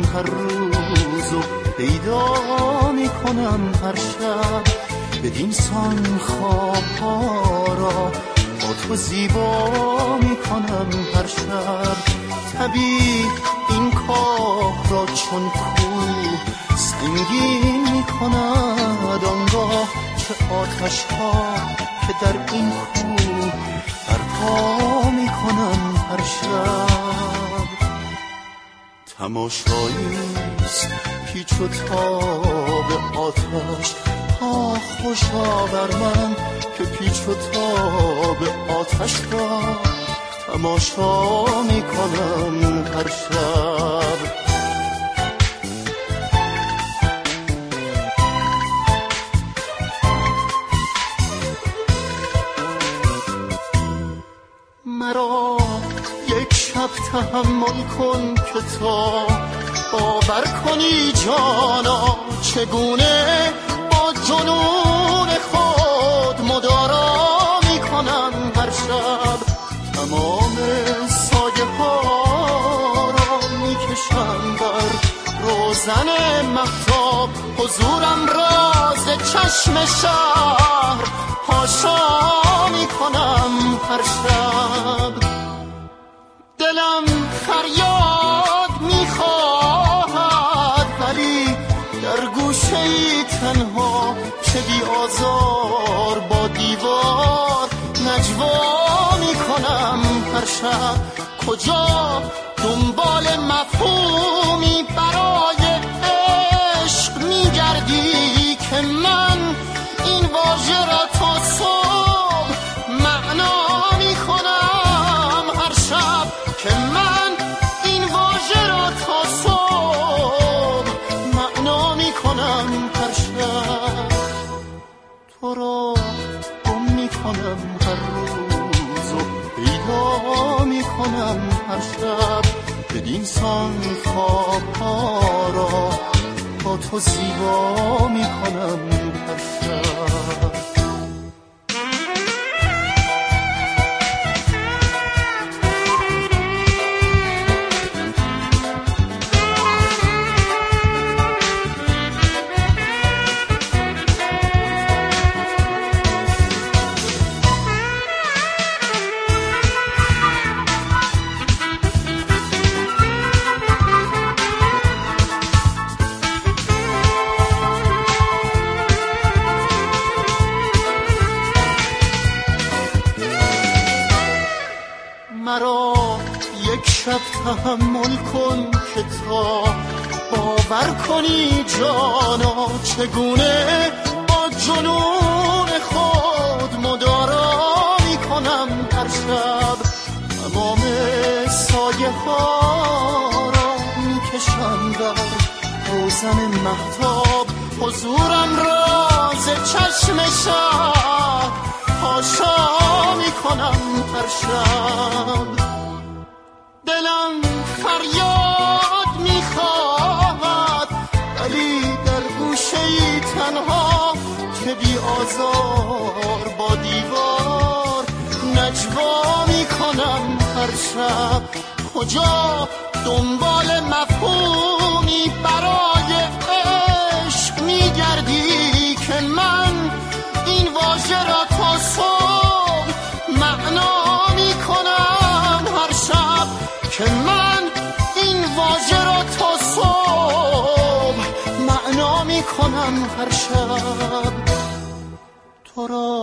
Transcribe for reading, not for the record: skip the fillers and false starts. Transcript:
هر روز و پیدا میکنم هر شب، بدین سان خوابها را با تو زیبا میکنم هر شب. طبیع این کار را چون کوه سنگین میکند، آنگاه که آتش ها که در این کوه برپا میکنم هر شب. تماشاییست پیچ و تاب آتش، خوشا بر من که پیچ و تاب آتش را تماشا میکنم هر شب. مرا یک شب تحمل کن که تا باور کنی جانا، چگونه با جنون خود مدارا میکنم هر شب. تمام سایه ها را میکشم بر روزن مهتاب، حضورم راز چشم شهر پاشا میکنم هر شب. دلم فریاد میخواهد ولی در گوشه‌ای تنها، چه بی آزار با دیوار نجوا میکنم هر شب. کجا دنبال مفهومی برای عشق میگردی که من این واژه را تا صبح معنا میکنم هر شب، که من این واژه را تا صبح معنا میکنم هر شب. تو را گم میکنم هر روز و پیدا میکنم هر شب، بدین سان خوابها را با تو زیبا میکنم هر شب. مرا یک شب تحمل کن که تا باور کنی جانا، چگونه با جنون خود مدارا میکنم هر شب. تمام سایه ها را میکشم در روزن مهتاب، حضورم راز چشم شب پاشا میکنم هر شب. دلم فریاد میخواهد ولی در گوشه‌ای تنها، که بی آزار با دیوار نجوا میکنم هر شب. کجا دنبال مفهومی برای عشق میگردی که من این واژه را تا صبح معنا میکنم هر شب، که من این واژه را تا صبح معنا میکنم هر شب. تو را